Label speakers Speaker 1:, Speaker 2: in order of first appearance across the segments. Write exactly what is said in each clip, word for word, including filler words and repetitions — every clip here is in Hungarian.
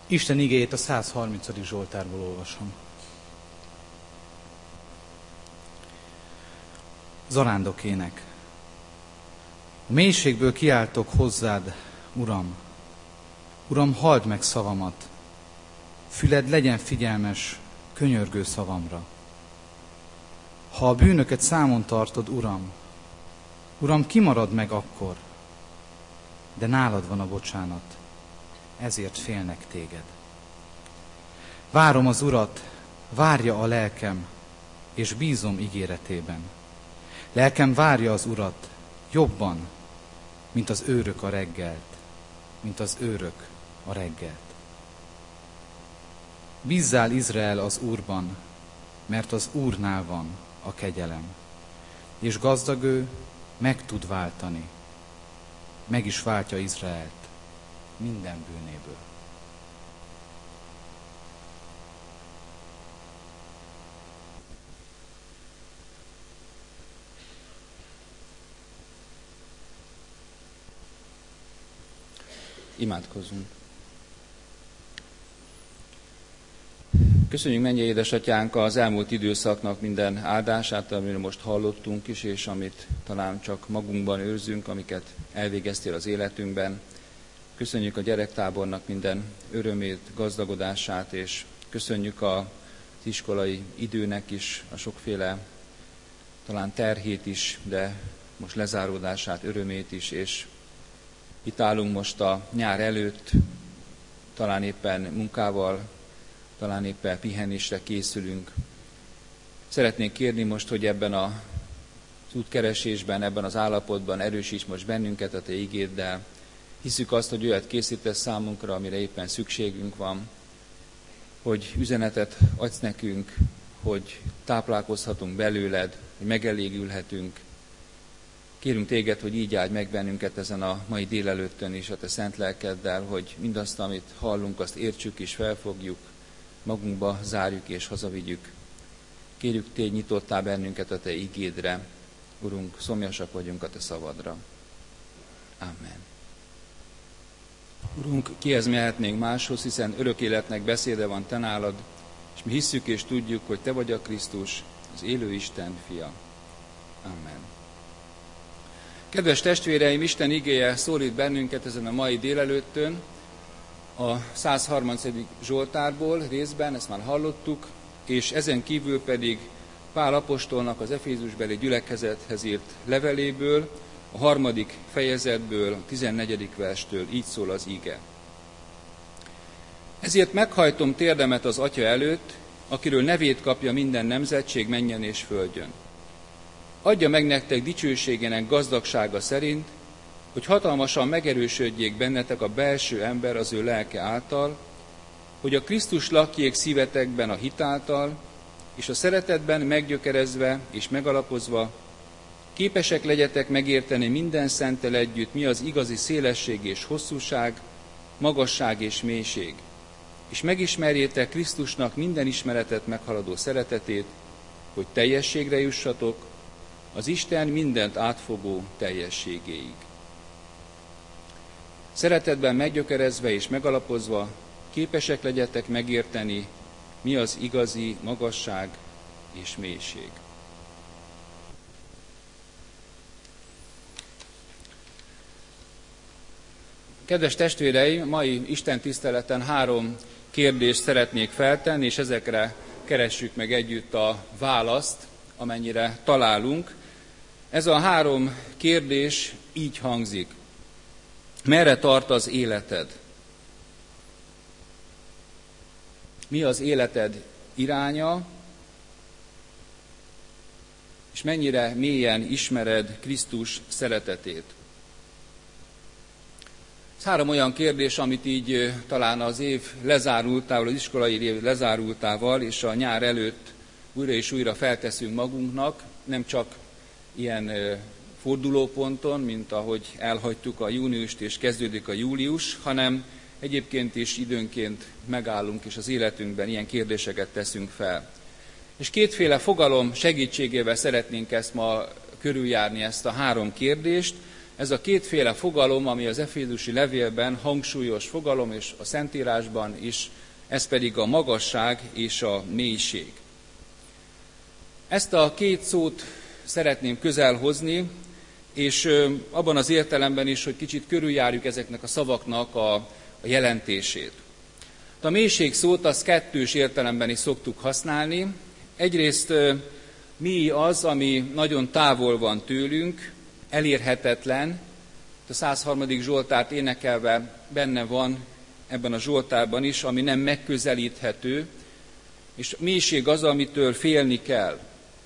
Speaker 1: Isten igéjét a száz harmincadik Zsoltárból olvasom. Zarándokének. A mélységből kiáltok hozzád, Uram. Uram, halld meg szavamat. Füled legyen figyelmes, könyörgő szavamra. Ha a bűnöket számon tartod, Uram, Uram, kimarad meg akkor, de nálad van a bocsánat, ezért félnek téged. Várom az Urat, várja a lelkem, és bízom ígéretében. Lelkem várja az Urat jobban, mint az őrök a reggelt, mint az őrök a reggelt. Bízzál, Izrael, az Úrban, mert az Úrnál van a kegyelem, és gazdag ő meg tud váltani, meg is váltja Izraelt minden bűnéből.
Speaker 2: Imádkozzunk. Köszönjük, mennyei édesatyánk, az elmúlt időszaknak minden áldását, amiről most hallottunk is, és amit talán csak magunkban őrzünk, amiket elvégeztél az életünkben. Köszönjük a gyerektábornak minden örömét, gazdagodását, és köszönjük az iskolai időnek is a sokféle talán terhét is, de most lezáródását, örömét is, és itt állunk most a nyár előtt, talán éppen munkával, talán éppen pihenésre készülünk. Szeretnénk kérni most, hogy ebben az útkeresésben, ebben az állapotban erősíts most bennünket a te igéddel. Hiszük azt, hogy olyat készítesz számunkra, amire éppen szükségünk van, hogy üzenetet adsz nekünk, hogy táplálkozhatunk belőled, hogy megelégülhetünk. Kérünk téged, hogy így áldj meg bennünket ezen a mai délelőttön is a te szent lelkeddel, hogy mindazt, amit hallunk, azt értsük és felfogjuk, magunkba zárjuk és hazavigyük. Kérjük, tégy nyitottál bennünket a te igédre. Urunk, szomjasak vagyunk a te szavadra. Amen. Urunk, kihez mehetnénk máshoz, hiszen örök életnek beszéde van te nálad, és mi hisszük és tudjuk, hogy te vagy a Krisztus, az élő Isten fia. Amen. Kedves testvéreim, Isten igéje szólít bennünket ezen a mai délelőttön, a száz harmincadik Zsoltárból részben, ezt már hallottuk, és ezen kívül pedig Pál apostolnak az Efézusbeli gyülekezethez írt leveléből, a harmadik fejezetből, a tizennegyedik verstől így szól az ige. Ezért meghajtom térdemet az Atya előtt, akiről nevét kapja minden nemzetség mennyen és földjön. Adja meg nektek dicsőségének gazdagsága szerint, hogy hatalmasan megerősödjék bennetek a belső ember az ő lelke által, hogy a Krisztus lakjék szívetekben a hit által, és a szeretetben meggyökerezve és megalapozva, képesek legyetek megérteni minden szenttel együtt, mi az igazi szélesség és hosszúság, magasság és mélység, és megismerjétek Krisztusnak minden ismeretet meghaladó szeretetét, hogy teljességre jussatok, az Isten mindent átfogó teljességéig. Szeretetben meggyökerezve és megalapozva, képesek legyetek megérteni, mi az igazi magasság és mélység. Kedves testvéreim, mai Isten tiszteleten három kérdést szeretnék feltenni, és ezekre keressük meg együtt a választ, amennyire találunk. Ez a három kérdés így hangzik. Merre tart az életed? Mi az életed iránya? És mennyire mélyen ismered Krisztus szeretetét? Ez három olyan kérdés, amit így talán az év lezárultával, az iskolai év lezárultával és a nyár előtt újra és újra felteszünk magunknak, nem csak ilyen fordulóponton, mint ahogy elhagytuk a júniust és kezdődik a július, hanem egyébként is időnként megállunk és az életünkben ilyen kérdéseket teszünk fel. És kétféle fogalom segítségével szeretnénk ezt ma körüljárni, ezt a három kérdést. Ez a kétféle fogalom, ami az efézusi levélben hangsúlyos fogalom, és a Szentírásban is, ez pedig a magasság és a mélység. Ezt a két szót szeretném közelhozni, és abban az értelemben is, hogy kicsit körüljárjuk ezeknek a szavaknak a, a jelentését. A mélység szót az kettős értelemben is szoktuk használni. Egyrészt mi az, ami nagyon távol van tőlünk, elérhetetlen. A százharmadik Zsoltárt énekelve benne van ebben a Zsoltárban is, ami nem megközelíthető, és mélység az, amitől félni kell.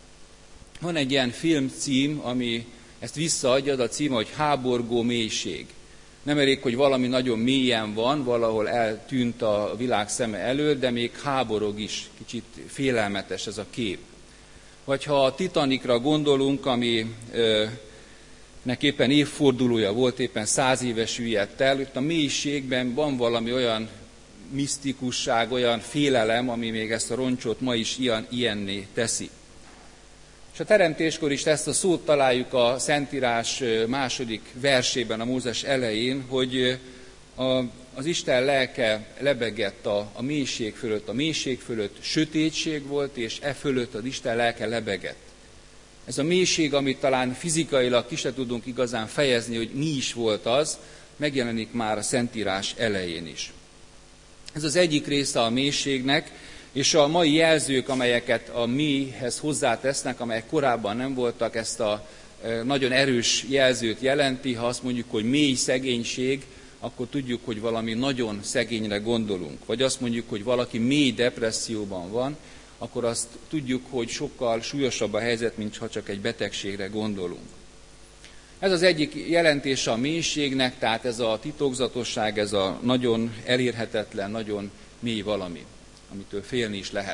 Speaker 2: Van egy ilyen filmcím, ami ezt visszaadja, az a cím, hogy Háborgó mélység. Nem elég, hogy valami nagyon mélyen van, valahol eltűnt a világ szeme előtt, de még háborog is, kicsit félelmetes ez a kép. Vagy ha a Titanicra gondolunk, ami ö, nek éppen évfordulója volt, éppen száz éves üllyedt el, itt a mélységben van valami olyan misztikusság, olyan félelem, ami még ezt a roncsot ma is ilyen, ilyenné teszi. És a teremtéskor is ezt a szót találjuk a Szentírás második versében, a Mózes elején, hogy a, az Isten lelke lebegett a, a mélység fölött. A mélység fölött sötétség volt, és e fölött az Isten lelke lebegett. Ez a mélység, amit talán fizikailag ki se tudunk igazán fejezni, hogy mi is volt az, megjelenik már a Szentírás elején is. Ez az egyik része a mélységnek, és a mai jelzők, amelyeket a mélyhez hozzátesznek, amelyek korábban nem voltak, ezt a nagyon erős jelzőt jelenti. Ha azt mondjuk, hogy mély szegénység, akkor tudjuk, hogy valami nagyon szegényre gondolunk. Vagy azt mondjuk, hogy valaki mély depresszióban van, akkor azt tudjuk, hogy sokkal súlyosabb a helyzet, mint ha csak egy betegségre gondolunk. Ez az egyik jelentése a mélységnek, tehát ez a titokzatosság, ez a nagyon elérhetetlen, nagyon mély valami, amitől félni is lehet.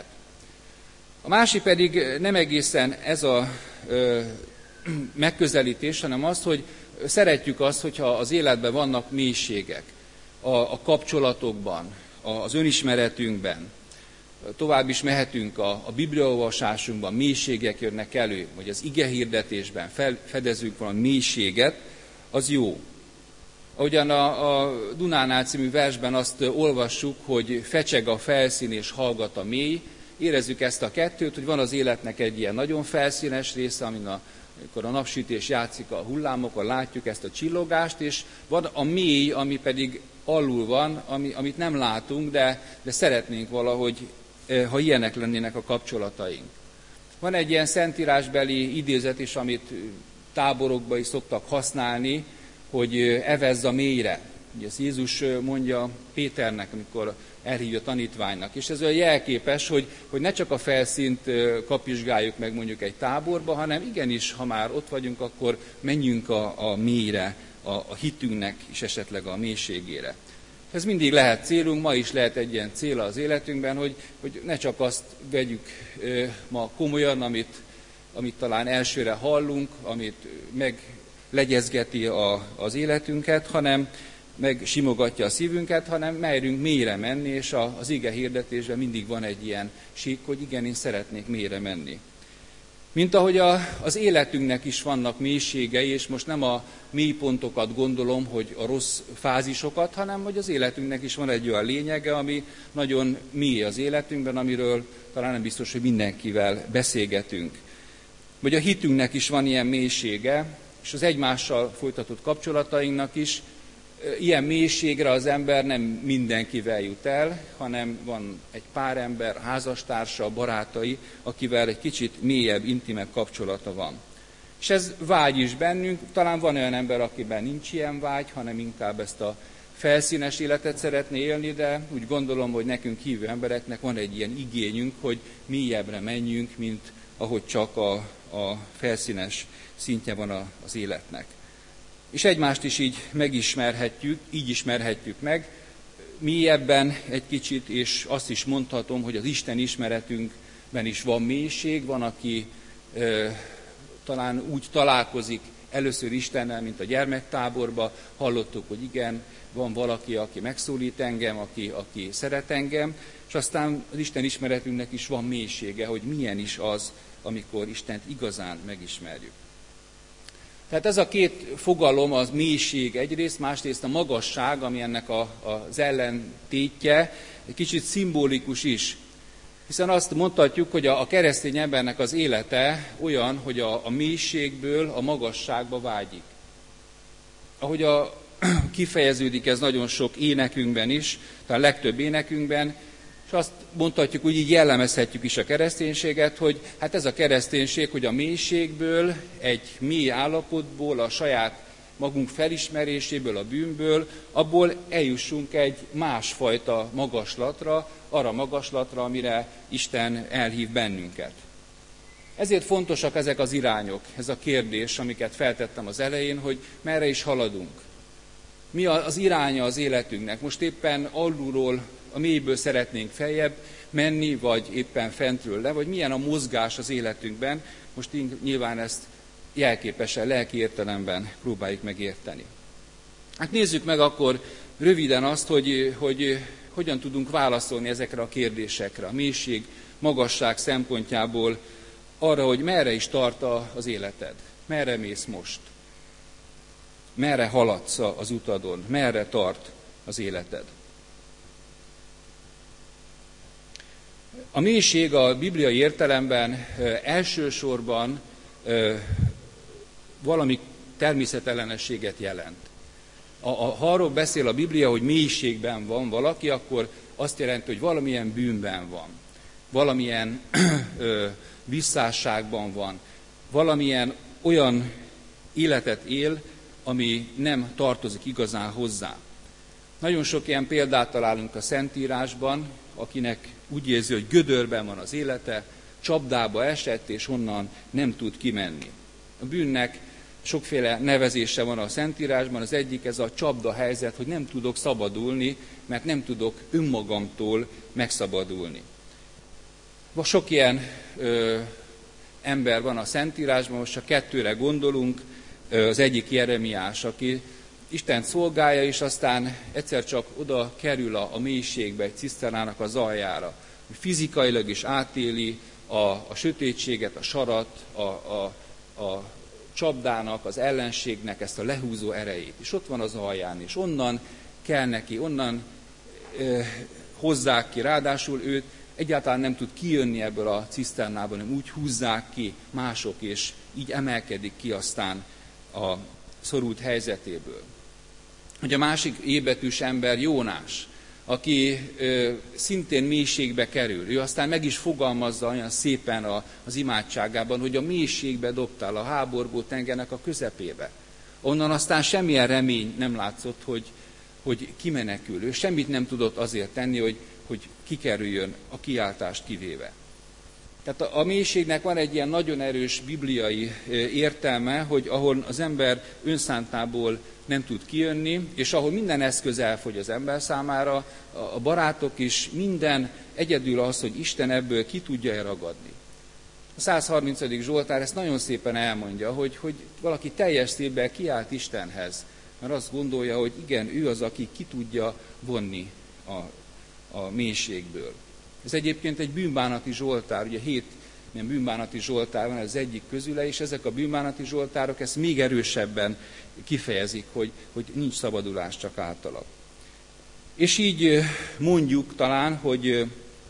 Speaker 2: A másik pedig nem egészen ez a ö, megközelítés, hanem az, hogy szeretjük azt, hogyha az életben vannak mélységek, a, a kapcsolatokban, az önismeretünkben. Tovább is mehetünk a, a bibliaolvasásunkban, mélységek jönnek elő, vagy az igehirdetésben felfedezünk valami mélységet, az jó. Ahogyan a, a Dunánál című versben azt olvassuk, hogy fecseg a felszín és hallgat a mély, érezzük ezt a kettőt, hogy van az életnek egy ilyen nagyon felszínes része, amin a, amikor a napsütés játszik a hullámokon, látjuk ezt a csillogást, és van a mély, ami pedig alul van, ami, amit nem látunk, de, de szeretnénk valahogy, ha ilyenek lennének a kapcsolataink. Van egy ilyen szentírásbeli idézet is, amit táborokban is szoktak használni, hogy evezz a mélyre. Ugye ezt Jézus mondja Péternek, amikor elhívja tanítványnak. És ez olyan jelképes, hogy, hogy ne csak a felszínt kapizsgáljuk meg mondjuk egy táborba, hanem igenis, ha már ott vagyunk, akkor menjünk a, a mélyre, a, a hitünknek is esetleg a mélységére. Ez mindig lehet célunk, ma is lehet egy ilyen cél az életünkben, hogy, hogy ne csak azt vegyük ma komolyan, amit, amit talán elsőre hallunk, amit meglegyezgeti a, az életünket, hanem meg simogatja a szívünket, hanem merjünk mélyre menni, és a, az ige hirdetésben mindig van egy ilyen sík, hogy igen, én szeretnék mélyre menni. Mint ahogy a, az életünknek is vannak mélységei, és most nem a mélypontokat gondolom, hogy a rossz fázisokat, hanem hogy az életünknek is van egy olyan lényege, ami nagyon mély az életünkben, amiről talán nem biztos, hogy mindenkivel beszélgetünk. Vagy a hitünknek is van ilyen mélysége, és az egymással folytatott kapcsolatainknak is ilyen mélységre az ember nem mindenkivel jut el, hanem van egy pár ember, házastársa, barátai, akivel egy kicsit mélyebb, intimebb kapcsolata van. És ez vágy is bennünk, talán van olyan ember, akiben nincs ilyen vágy, hanem inkább ezt a felszínes életet szeretné élni, de úgy gondolom, hogy nekünk hívő embereknek van egy ilyen igényünk, hogy mélyebbre menjünk, mint ahogy csak a, a felszínes szintje van a, az életnek. És egymást is így megismerhetjük, így ismerhetjük meg, mélyebben egy kicsit, és azt is mondhatom, hogy az Isten ismeretünkben is van mélység, van, aki e, talán úgy találkozik először Istennel, mint a gyermektáborba, hallottuk, hogy igen, van valaki, aki megszólít engem, aki, aki szeret engem, és aztán az Isten ismeretünknek is van mélysége, hogy milyen is az, amikor Istent igazán megismerjük. Tehát ez a két fogalom, az mélység egyrészt, másrészt a magasság, ami ennek a, az ellentétje, egy kicsit szimbolikus is. Hiszen azt mondhatjuk, hogy a, a keresztény embernek az élete olyan, hogy a, a mélységből a magasságba vágyik. Ahogy a, kifejeződik ez nagyon sok énekünkben is, talán legtöbb énekünkben, és azt mondhatjuk, úgy így jellemezhetjük is a kereszténységet, hogy hát ez a kereszténység, hogy a mélységből, egy mély állapotból, a saját magunk felismeréséből, a bűnből, abból eljussunk egy másfajta magaslatra, arra magaslatra, amire Isten elhív bennünket. Ezért fontosak ezek az irányok, ez a kérdés, amiket feltettem az elején, hogy merre is haladunk. Mi az iránya az életünknek? Most éppen alulról, a mélyből szeretnénk feljebb menni, vagy éppen fentről le, vagy milyen a mozgás az életünkben? Most nyilván ezt jelképesen, lelki értelemben próbáljuk megérteni. Hát nézzük meg akkor röviden azt, hogy, hogy hogyan tudunk válaszolni ezekre a kérdésekre, a mélység, magasság szempontjából arra, hogy merre is tart az életed, merre mész most, merre haladsz az utadon, merre tart az életed. A mélység a bibliai értelemben elsősorban valami természetellenességet jelent. A, a, ha arról beszél a Biblia, hogy mélységben van valaki, akkor azt jelenti, hogy valamilyen bűnben van, valamilyen ö, visszásságban van, valamilyen olyan életet él, ami nem tartozik igazán hozzá. Nagyon sok ilyen példát találunk a Szentírásban, akinek úgy érzi, hogy gödörben van az élete, csapdába esett, és onnan nem tud kimenni. A bűnnek sokféle nevezése van a Szentírásban, az egyik ez a csapda helyzet, hogy nem tudok szabadulni, mert nem tudok önmagamtól megszabadulni. Sok ilyen ö, ember van a Szentírásban, most csak kettőre gondolunk, az egyik Jeremiás, aki Istent szolgálja, és aztán egyszer csak oda kerül a, a mélységbe, egy ciszternának az aljára. Fizikailag is átéli a, a sötétséget, a sarat, a, a, a csapdának, az ellenségnek ezt a lehúzó erejét. És ott van az alján, és onnan kell neki, onnan ö, hozzák ki, ráadásul őt egyáltalán nem tud kijönni ebből a ciszternából, hanem úgy húzzák ki mások, és így emelkedik ki aztán a szorult helyzetéből. Hogy a másik ébetűs ember Jónás, aki ö, szintén mélységbe kerül. Ő aztán meg is fogalmazza olyan szépen a, az imádságában, hogy a mélységbe dobtál, a háborgó tengernek a közepébe. Onnan aztán semmilyen remény nem látszott, hogy, hogy kimenekül. Ő semmit nem tudott azért tenni, hogy, hogy kikerüljön, a kiáltást kivéve. Tehát a, a mélységnek van egy ilyen nagyon erős bibliai értelme, hogy ahol az ember önszántából nem tud kijönni, és ahol minden eszköz elfogy az ember számára, a barátok is, minden egyedül az, hogy Isten ebből ki tudja ragadni. A százharmincadik Zsoltár ezt nagyon szépen elmondja, hogy, hogy valaki teljes szívvel kiált Istenhez, mert azt gondolja, hogy igen, ő az, aki ki tudja vonni a, a mélységből. Ez egyébként egy bűnbánati zsoltár, ugye hét ilyen bűnbánati zsoltár van, ez egyik közüle, és ezek a bűnbánati zsoltárok ezt még erősebben kifejezik, hogy, hogy nincs szabadulás csak általa. És így mondjuk talán, hogy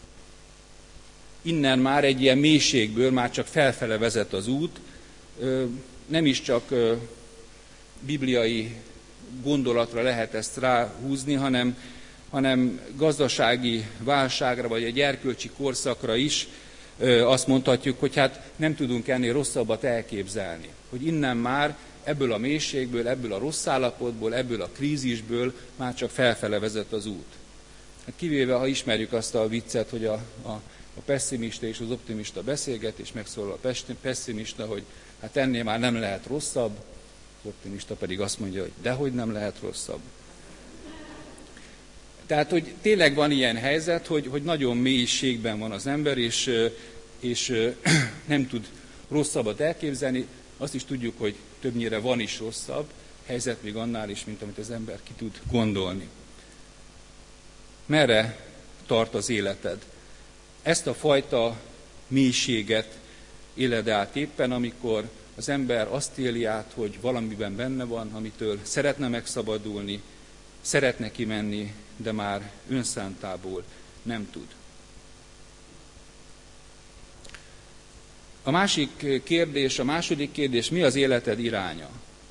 Speaker 2: innen már egy ilyen mélységből már csak felfele vezet az út, nem is csak bibliai gondolatra lehet ezt ráhúzni, hanem, hanem gazdasági válságra, vagy egy erkölcsi korszakra is azt mondhatjuk, hogy hát nem tudunk ennél rosszabbat elképzelni. Hogy innen már ebből a mélységből, ebből a rossz állapotból, ebből a krízisből már csak felfele vezet az út. Hát kivéve, ha ismerjük azt a viccet, hogy a, a, a pesszimista és az optimista beszélget, és megszólal a pesszimista, hogy hát ennél már nem lehet rosszabb, az optimista pedig azt mondja, hogy dehogy nem lehet rosszabb. Tehát, hogy tényleg van ilyen helyzet, hogy, hogy nagyon mélységben van az ember, és, és nem tud rosszabbat elképzelni. Azt is tudjuk, hogy többnyire van is rosszabb helyzet, még annál is, mint amit az ember ki tud gondolni. Merre tart az életed? Ezt a fajta mélységet éled át éppen, amikor az ember azt éli át, hogy valamiben benne van, amitől szeretne megszabadulni, szeretne kimenni, de már önszántából nem tud. A másik kérdés, a második kérdés, mi az életed iránya?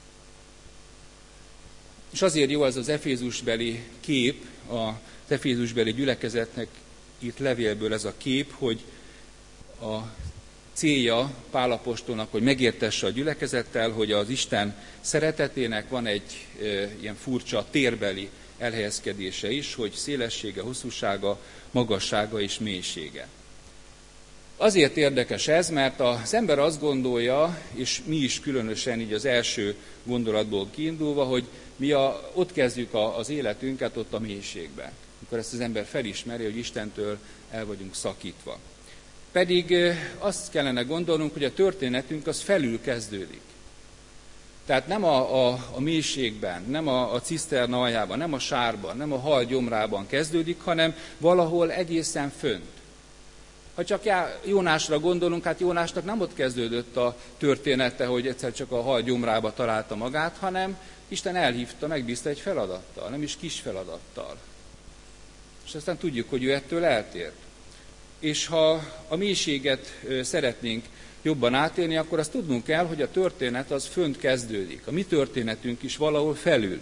Speaker 2: És azért jó ez az efézusbeli kép, az efézusbeli gyülekezetnek írt levélből ez a kép, hogy a célja Pál apostolnak, hogy megértesse a gyülekezettel, hogy az Isten szeretetének van egy e, ilyen furcsa térbeli elhelyezkedése is, hogy szélessége, hosszúsága, magassága és mélysége. Azért érdekes ez, mert az ember azt gondolja, és mi is különösen így az első gondolatból kiindulva, hogy mi a, ott kezdjük a, az életünket ott a mélységben, amikor ezt az ember felismeri, hogy Istentől el vagyunk szakítva. Pedig azt kellene gondolnunk, hogy a történetünk az felül kezdődik. Tehát nem a, a, a mélységben, nem a, a ciszterna aljában, nem a sárban, nem a hal gyomrában kezdődik, hanem valahol egészen fönt. Ha csak Jónásra gondolunk, hát Jónásnak nem ott kezdődött a története, hogy egyszer csak a hal gyomrába találta magát, hanem Isten elhívta, megbízta egy feladattal, nem is kis feladattal. És aztán tudjuk, hogy ő ettől eltért. És ha a mélységet szeretnénk jobban átélni, akkor azt tudnunk kell, hogy a történet az fönt kezdődik. A mi történetünk is valahol felül.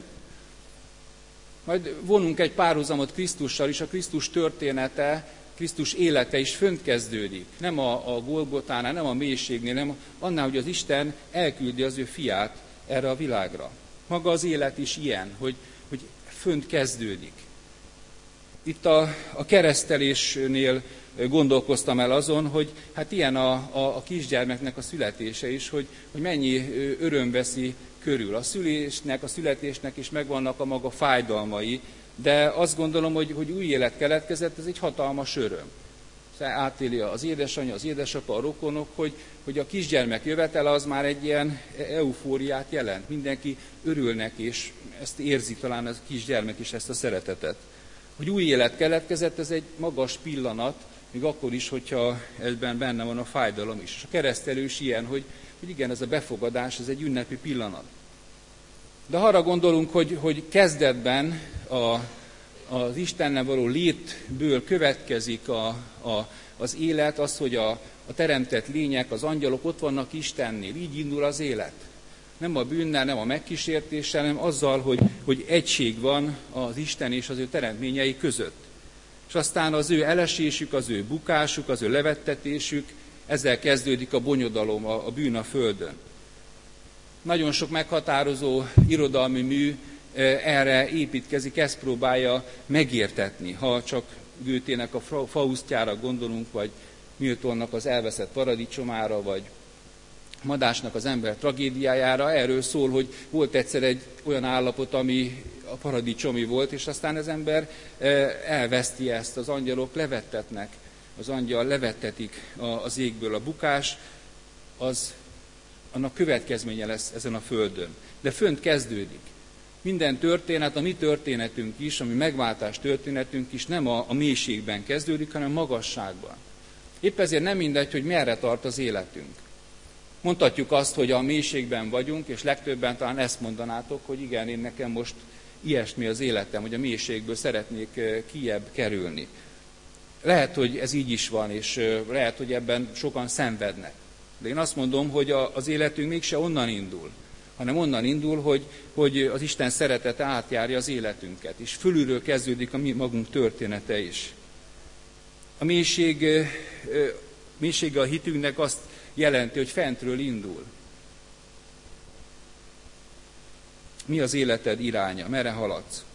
Speaker 2: Majd vonunk egy párhuzamot Krisztussal is, a Krisztus története, Krisztus élete is fönt kezdődik. Nem a, a Golgotánál, nem a mélységnél, nem annál, hogy az Isten elküldi az ő fiát erre a világra. Maga az élet is ilyen, hogy, hogy fönt kezdődik. Itt a, a keresztelésnél gondolkoztam el azon, hogy hát ilyen a, a, a kisgyermeknek a születése is, hogy, hogy mennyi öröm veszi körül. A szülésnek, a születésnek is megvannak a maga fájdalmai, de azt gondolom, hogy, hogy új élet keletkezett, ez egy hatalmas öröm. Átéli az édesanyja, az édesapa, a rokonok, hogy, hogy a kisgyermek jövetele az már egy ilyen eufóriát jelent. Mindenki örülnek, és ezt érzi talán a kisgyermek is, ezt a szeretetet. Hogy új élet keletkezett, ez egy magas pillanat, még akkor is, hogyha ebben benne van a fájdalom is. És a keresztelős ilyen, hogy, hogy igen, ez a befogadás, ez egy ünnepi pillanat. De arra gondolunk, hogy, hogy kezdetben a, az Istennel való létből következik a, a, az élet, az, hogy a, a teremtett lények, az angyalok ott vannak Istennél, így indul az élet. Nem a bűnnel, nem a megkísértéssel, hanem azzal, hogy, hogy egység van az Isten és az ő teremtményei között. És aztán az ő elesésük, az ő bukásuk, az ő levettetésük, ezzel kezdődik a bonyodalom, a, a bűn a földön. Nagyon sok meghatározó irodalmi mű erre építkezik, ezt próbálja megértetni. Ha csak Goethének a Faustjára gondolunk, vagy Miltonnak az Elveszett paradicsomára, vagy Madásnak az Ember tragédiájára, erről szól, hogy volt egyszer egy olyan állapot, ami a paradicsomi volt, és aztán az ember elveszti ezt, az angyalok levettetnek, az angyal levettetik az égből. A bukás, az annak következménye lesz ezen a földön. De fönt kezdődik. Minden történet, a mi történetünk is, ami megváltás történetünk is nem a, a mélységben kezdődik, hanem magasságban. Épp ezért nem mindegy, hogy merre tart az életünk. Mondhatjuk azt, hogy a mélységben vagyunk, és legtöbben talán ezt mondanátok, hogy igen, én nekem most ilyesmi az életem, hogy a mélységből szeretnék kijebb kerülni. Lehet, hogy ez így is van, és lehet, hogy ebben sokan szenvednek. De én azt mondom, hogy az életünk mégse onnan indul, hanem onnan indul, hogy, hogy az Isten szeretete átjárja az életünket, és fölülről kezdődik a mi magunk története is. A mélység, mélysége a hitünknek azt jelenti, hogy fentről indul. Mi az életed iránya? Merre haladsz?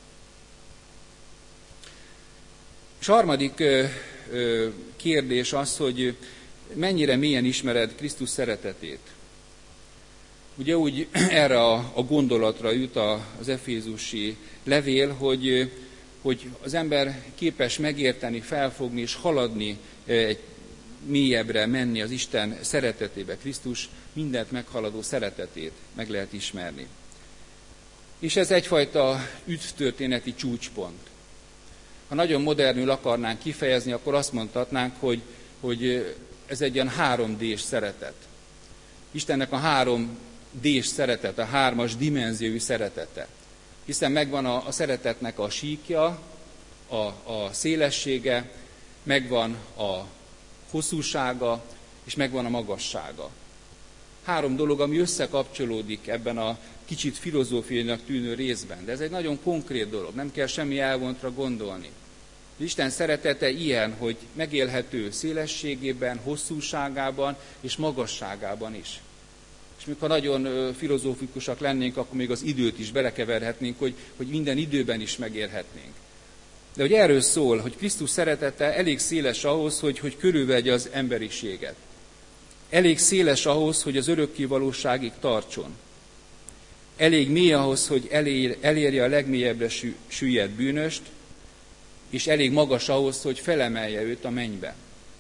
Speaker 2: És a harmadik kérdés az, hogy mennyire mélyen ismered Krisztus szeretetét. Ugye úgy erre a, a gondolatra jut az efézusi levél, hogy, hogy az ember képes megérteni, felfogni és haladni egy mélyebbre menni az Isten szeretetébe. Krisztus mindent meghaladó szeretetét meg lehet ismerni. És ez egyfajta üdvtörténeti csúcspont. Ha nagyon modernül akarnánk kifejezni, akkor azt mondhatnánk, hogy, hogy ez egy ilyen három dés szeretet. Istennek a három D-s szeretete, a hármas dimenziójú szeretete. Hiszen megvan a, a szeretetnek a síkja, a, a szélessége, megvan a hosszúsága, és megvan a magassága. Három dolog, ami összekapcsolódik ebben a kicsit filozófiainak tűnő részben, de ez egy nagyon konkrét dolog, nem kell semmi elvontra gondolni. Isten szeretete ilyen, hogy megélhető szélességében, hosszúságában és magasságában is. És mikor nagyon filozófikusak lennénk, akkor még az időt is belekeverhetnénk, hogy, hogy minden időben is megélhetnénk. De hogy erről szól, hogy Krisztus szeretete elég széles ahhoz, hogy, hogy körülvegye az emberiséget. Elég széles ahhoz, hogy az örökké valóságig tartson. Elég mély ahhoz, hogy elér, elérje a legmélyebbre süllyedt bűnöst, és elég magas ahhoz, hogy felemelje őt a mennybe.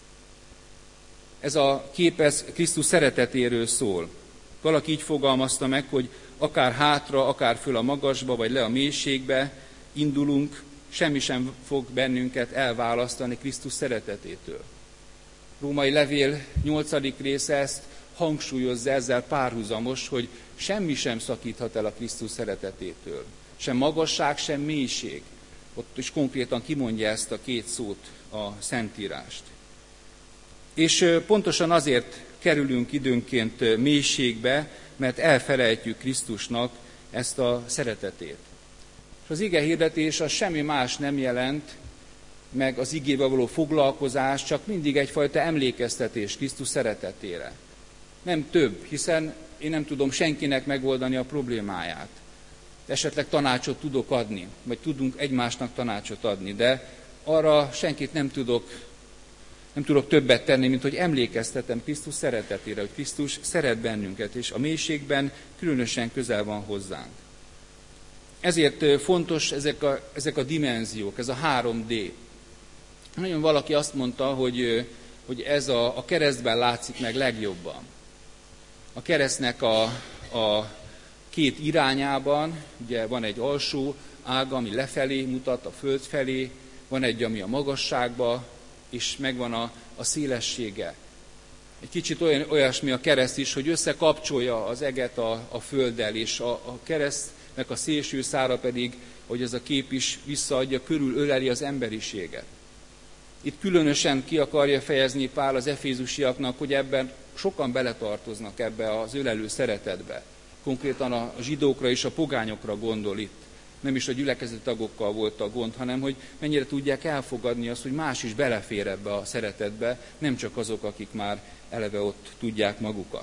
Speaker 2: Ez a kép ez Krisztus szeretetéről szól. Valaki így fogalmazta meg, hogy akár hátra, akár föl a magasba, vagy le a mélységbe indulunk, semmi sem fog bennünket elválasztani Krisztus szeretetétől. Római levél nyolcadik része ezt hangsúlyozza, ezzel párhuzamos, hogy semmi sem szakíthat el a Krisztus szeretetétől. Sem magasság, sem mélység. Ott is konkrétan kimondja ezt a két szót, a Szentírást. És pontosan azért kerülünk időnként mélységbe, mert elfelejtjük Krisztusnak ezt a szeretetét. És az ige hirdetés az semmi más nem jelent, meg az igével való foglalkozás, csak mindig egyfajta emlékeztetés Krisztus szeretetére. Nem több, hiszen én nem tudom senkinek megoldani a problémáját. Esetleg tanácsot tudok adni, vagy tudunk egymásnak tanácsot adni, de arra senkit nem tudok, nem tudok többet tenni, mint hogy emlékeztetem Krisztus szeretetére, hogy Krisztus szeret bennünket, és a mélységben különösen közel van hozzánk. Ezért fontos ezek a, ezek a dimenziók, ez a három D. Nagyon valaki azt mondta, hogy, hogy ez a, a keresztben látszik meg legjobban. A keresztnek a, a két irányában, ugye van egy alsó ága, ami lefelé mutat, a föld felé, van egy, ami a magasságba, és megvan a, a szélessége. Egy kicsit olyan, olyasmi a kereszt is, hogy összekapcsolja az eget a, a földdel, és a, a keresztnek a szélső szára pedig, hogy ez a kép is visszaadja, körülöleli az emberiséget. Itt különösen ki akarja fejezni Pál az efézusiaknak, hogy ebben sokan beletartoznak ebbe az ölelő szeretetbe. Konkrétan a zsidókra és a pogányokra gondol itt. Nem is a gyülekezeti tagokkal volt a gond, hanem hogy mennyire tudják elfogadni azt, hogy más is belefér ebbe a szeretetbe, nem csak azok, akik már eleve ott tudják magukat.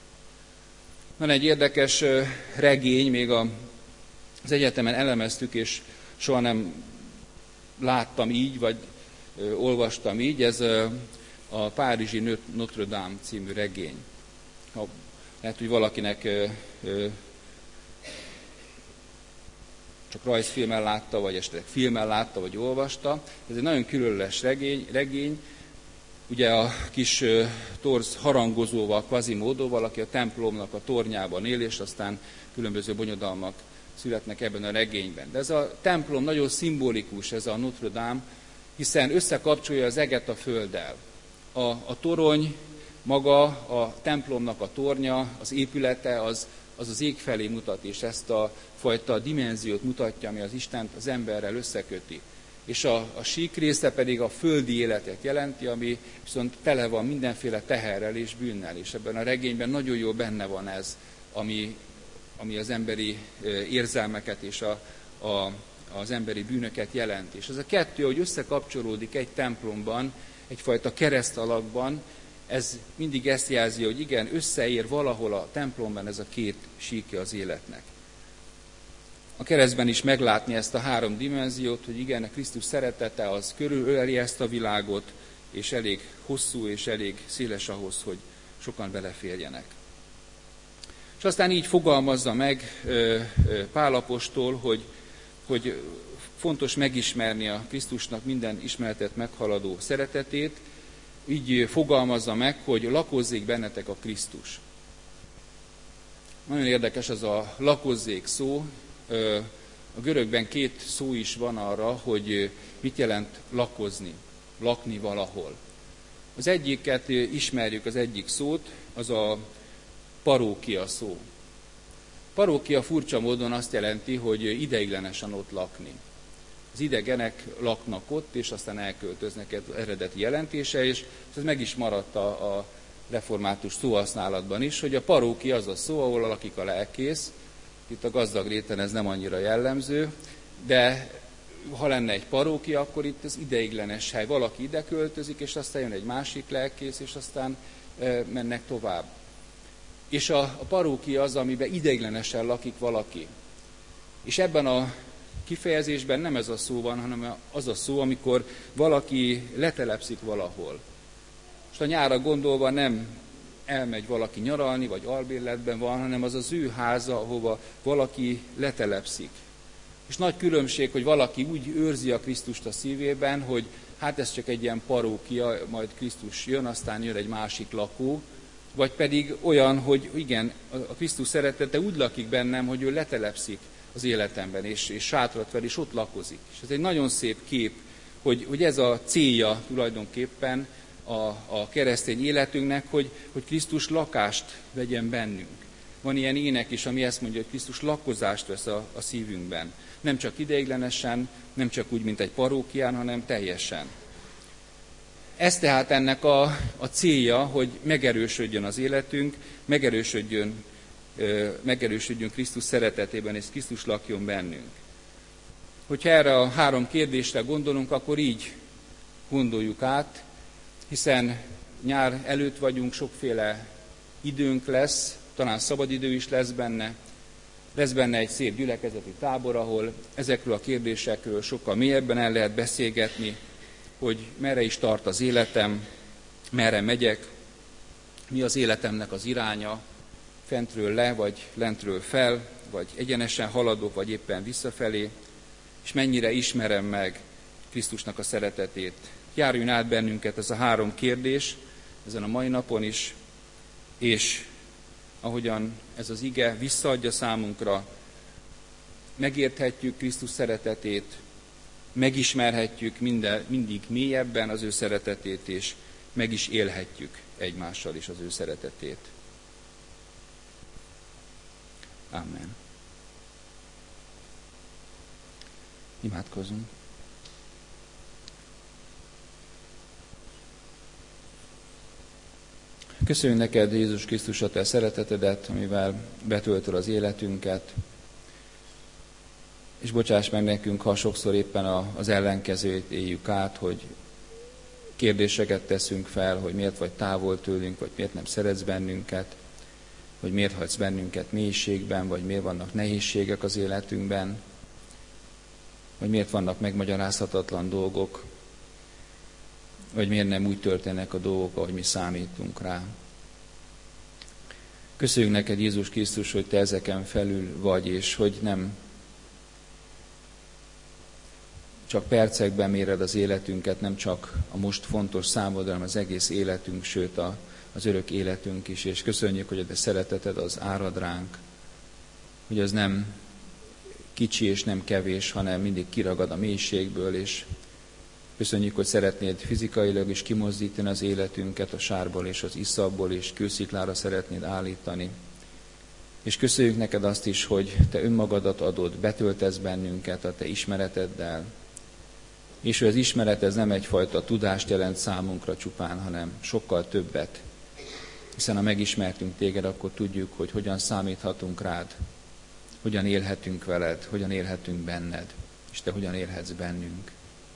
Speaker 2: Van egy érdekes regény, még az egyetemen elemeztük, és soha nem láttam így, vagy olvastam így, ez a Párizsi Notre Dame című regény. Lehet, hogy valakinek csak rajzfilmen látta, vagy esetleg filmen látta, vagy olvasta. Ez egy nagyon különleges regény, regény. Ugye a kis torz harangozóval, Quasimodoval, aki a templomnak a tornyában él, és aztán különböző bonyodalmak születnek ebben a regényben. De ez a templom nagyon szimbolikus, ez a Notre Dame, hiszen összekapcsolja az eget a földdel. A, a torony maga, a templomnak a tornya, az épülete, az az, az ég felé mutat, és ezt a fajta dimenziót mutatja, ami az Istent az emberrel összeköti. És a, a sík része pedig a földi életet jelenti, ami viszont tele van mindenféle teherrel és bűnnel. És ebben a regényben nagyon jól benne van ez, ami, ami az emberi érzelmeket és a, a, az emberi bűnöket jelent. És ez a kettő, hogy összekapcsolódik egy templomban, egyfajta kereszt alakban, ez mindig ezt jelzi, hogy igen, összeér valahol a templomban ez a két síkja az életnek. A keresztben is meglátni ezt a három dimenziót, hogy igen, a Krisztus szeretete az körülöleli ezt a világot, és elég hosszú és elég széles ahhoz, hogy sokan beleférjenek. És aztán így fogalmazza meg Pál apostol, hogy, hogy fontos megismerni a Krisztusnak minden ismeretet meghaladó szeretetét, így fogalmazza meg, hogy lakozzék bennetek a Krisztus. Nagyon érdekes az a lakozzék szó. A görögben két szó is van arra, hogy mit jelent lakozni, lakni valahol. Az egyiket ismerjük, az egyik szót, az a parókia szó. Parókia furcsa módon azt jelenti, hogy ideiglenesen ott lakni. Az idegenek laknak ott, és aztán elköltöznek, ez eredeti jelentése, és ez meg is maradt a, a református szóhasználatban is, hogy a parókia az a szó, ahol lakik a lelkész. Itt a gazdag réten ez nem annyira jellemző, de ha lenne egy parókia, akkor itt az ideiglenes hely. Valaki ide költözik, és aztán jön egy másik lelkész, és aztán e, mennek tovább. És a, a parókia az, amiben ideiglenesen lakik valaki. És ebben a kifejezésben nem ez a szó van, hanem az a szó, amikor valaki letelepszik valahol. Most a nyárra gondolva nem elmegy valaki nyaralni, vagy albérletben van, hanem az az ő háza, ahova valaki letelepszik. És nagy különbség, hogy valaki úgy őrzi a Krisztust a szívében, hogy hát ez csak egy ilyen parókia, majd Krisztus jön, aztán jön egy másik lakó, vagy pedig olyan, hogy igen, a Krisztus szeretete úgy lakik bennem, hogy ő letelepszik az életemben, és, és sátrat fel, és ott lakozik. És ez egy nagyon szép kép, hogy, hogy ez a célja tulajdonképpen a, a keresztény életünknek, hogy, hogy Krisztus lakást vegyen bennünk. Van ilyen ének is, ami ezt mondja, hogy Krisztus lakozást vesz a, a szívünkben. Nem csak ideiglenesen, nem csak úgy, mint egy parókián, hanem teljesen. Ez tehát ennek a, a célja, hogy megerősödjön az életünk, megerősödjön, ö, megerősödjön Krisztus szeretetében, és Krisztus lakjon bennünk. Hogyha erre a három kérdésre gondolunk, akkor így gondoljuk át, hiszen nyár előtt vagyunk, sokféle időnk lesz, talán szabadidő is lesz benne, lesz benne egy szép gyülekezeti tábor, ahol ezekről a kérdésekről sokkal mélyebben el lehet beszélgetni, hogy merre is tart az életem, merre megyek, mi az életemnek az iránya, fentről le, vagy lentről fel, vagy egyenesen haladok, vagy éppen visszafelé, és mennyire ismerem meg Krisztusnak a szeretetét. Járjon át bennünket ez a három kérdés ezen a mai napon is, és ahogyan ez az ige visszaadja számunkra, megérthetjük Krisztus szeretetét, megismerhetjük minden, mindig mélyebben az ő szeretetét, és meg is élhetjük egymással is az ő szeretetét. Amen. Imádkozzunk. Köszönjük neked, Jézus Krisztus, a te szeretetedet, amivel betöltöd az életünket, és bocsáss meg nekünk, ha sokszor éppen az ellenkezőjét éljük át, hogy kérdéseket teszünk fel, hogy miért vagy távol tőlünk, vagy miért nem szeretsz bennünket, hogy miért hagysz bennünket mélységben, vagy miért vannak nehézségek az életünkben, vagy miért vannak megmagyarázhatatlan dolgok, vagy miért nem úgy történnek a dolgok, ahogy mi számítunk rá. Köszönjük neked, Jézus Krisztus, hogy te ezeken felül vagy, és hogy nem csak percekben méred az életünket, nem csak a most fontos számodra, hanem az egész életünk, sőt a, az örök életünk is. És köszönjük, hogy a te szereteted az árad ránk, hogy az nem kicsi és nem kevés, hanem mindig kiragad a mélységből, és köszönjük, hogy szeretnéd fizikailag is kimozdítani az életünket a sárból és az iszapból, és kősziklára szeretnéd állítani. És köszönjük neked azt is, hogy te önmagadat adod, betöltesz bennünket a te ismereteddel, és hogy az ismeret ez nem egyfajta tudást jelent számunkra csupán, hanem sokkal többet. Hiszen ha megismertünk téged, akkor tudjuk, hogy hogyan számíthatunk rád, hogyan élhetünk veled, hogyan élhetünk benned, és te hogyan élhetsz bennünk.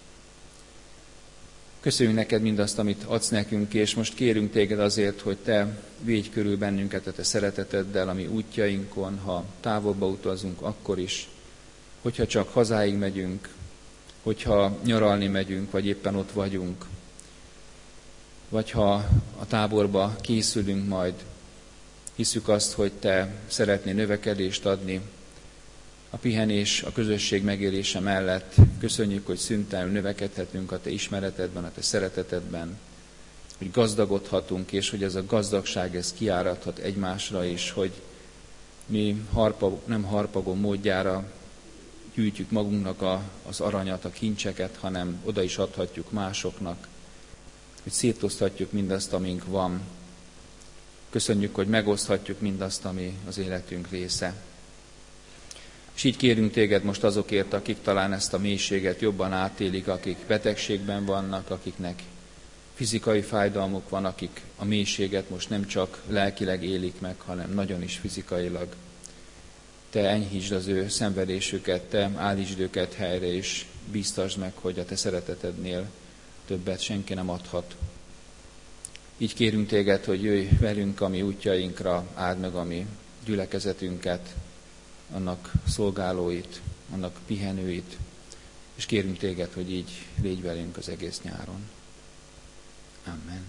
Speaker 2: Köszönjük neked mindazt, amit adsz nekünk, és most kérünk téged azért, hogy te védj körül bennünket a te szereteteddel, ami útjainkon, ha távolba utazunk, akkor is, hogyha csak hazáig megyünk, hogyha nyaralni megyünk, vagy éppen ott vagyunk, vagy ha a táborba készülünk majd, hiszük azt, hogy te szeretnél növekedést adni, a pihenés, a közösség megélése mellett. Köszönjük, hogy szüntelenül növekedhetünk a te ismeretedben, a te szeretetedben, hogy gazdagodhatunk, és hogy ez a gazdagság ez kiáradhat egymásra is, hogy mi harpa, nem harpagó módjára gyűjtjük magunknak a, az aranyat, a kincseket, hanem oda is adhatjuk másoknak, hogy szétoszthatjuk mindazt, amink van, Köszönjük, hogy megoszthatjuk mindazt, ami az életünk része. És így kérünk téged most azokért, akik talán ezt a mélységet jobban átélik, akik betegségben vannak, akiknek fizikai fájdalmuk van, akik a mélységet most nem csak lelkileg élik meg, hanem nagyon is fizikailag. Te enyhítsd az ő szenvedésüket, te állítsd őket helyre, és bíztasd meg, hogy a te szeretetednél többet senki nem adhat. Így kérünk téged, hogy jöjj velünk a mi útjainkra, áld meg a mi gyülekezetünket, annak szolgálóit, annak pihenőit, és kérünk téged, hogy így légy velünk az egész nyáron. Amen.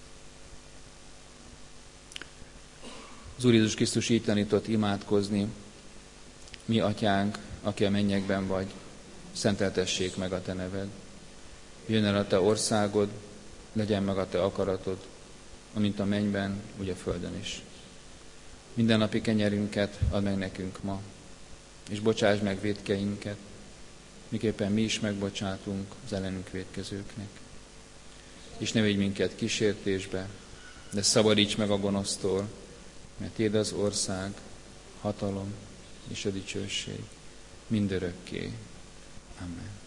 Speaker 2: Az Úr Jézus Krisztus így tanított imádkozni: mi atyánk, aki a mennyekben vagy, szenteltessék meg a te neved. Jöjjön el a te országod, legyen meg a te akaratod, amint a mennyben, úgy a földön is. Minden napi kenyerünket add meg nekünk ma, és bocsásd meg vétkeinket, miképpen mi is megbocsátunk az ellenünk vétkezőknek. És ne vigy minket kísértésbe, de szabadíts meg a gonosztól, mert tiéd az ország, hatalom és a dicsőség mindörökké. Amen.